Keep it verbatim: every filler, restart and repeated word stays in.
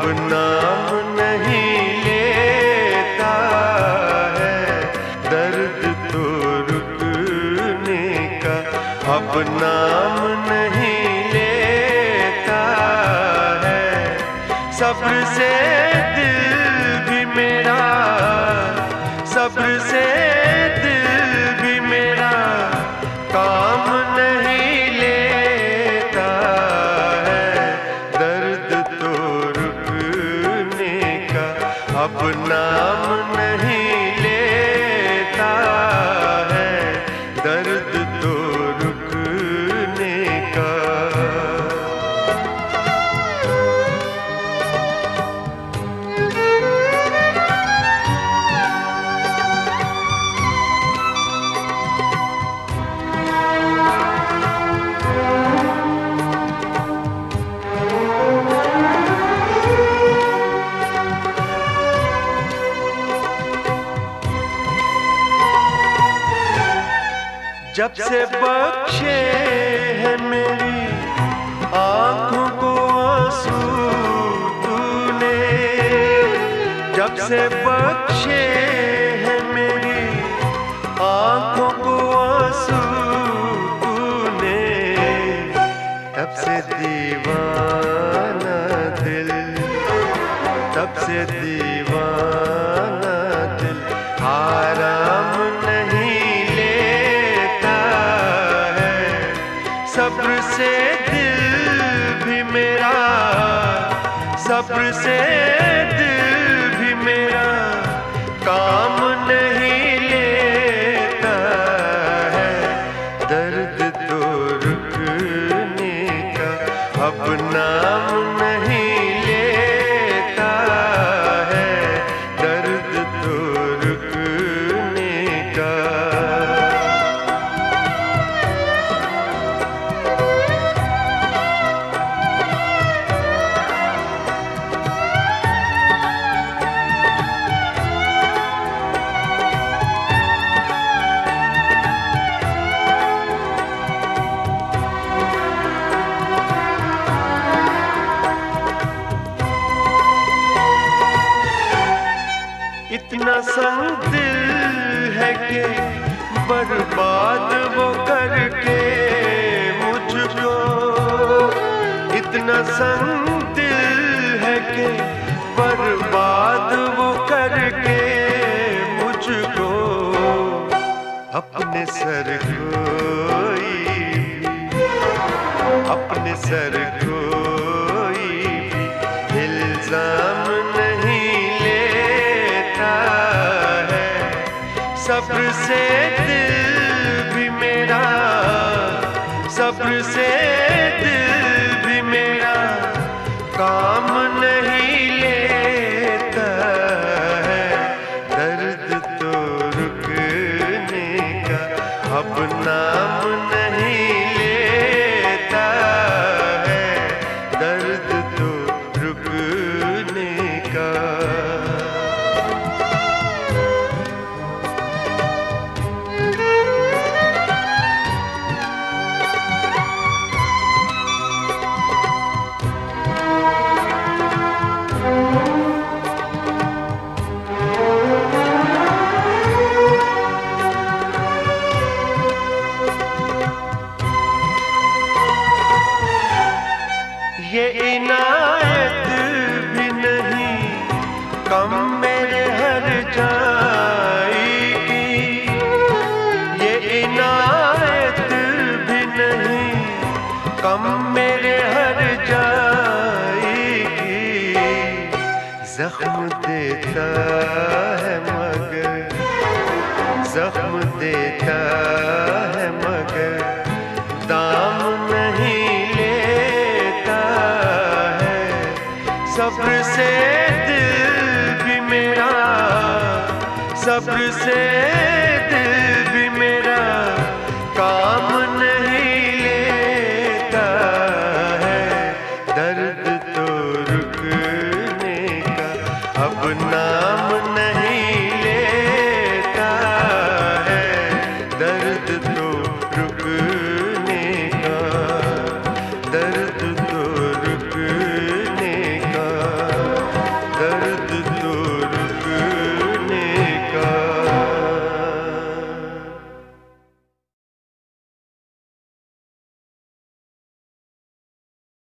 अब नाम नहीं लेता है दर्द तो रुकने का, अब नाम नहीं लेता है। सब्र से दिल भी मेरा, सब्र से दिल भी मेरा काम नहीं लेता है दर्द तो रुकने का, अब नाम नहीं लेता है दर्द तो रुकने का। जब से बख्शे है मेरी आँखों को आंसू तूने, जब से बख्शे है मेरी आँखों को आंसू तूने, तब से दीवाना दिल, तब से दीवाना दिल आराम नहीं। सब्र से दिल भी मेरा, सब्र से दिल भी मेरा काम नहीं लेता है दर्द तो रुकने का, अब नाम नहीं लेता है दर्द तो रुकने का। इतना संग दिल है कि बर्बाद वो करके मुझको, इतना संग दिल है कि बर्बाद वो करके मुझको, अपने सर कोई भी, अपने सर कोई भी इल्जाम नहीं। सब्र से दिल भी मेरा, सब्र से दिल भी मेरा काम नहीं लेता है दर्द तो रुकने का, अब नाम नहीं लेता है दर्द तो रुकने का। ये इनायत भी नहीं कम मेरे हर जाएगी, ये इनायत भी नहीं कम मेरे हर जाएगी। जख्म देता है मगर, जख्म देता है मगर दाम नहीं। सब्र से दिल भी मेरा, सब्र से दिल भी मेरा काम नहीं।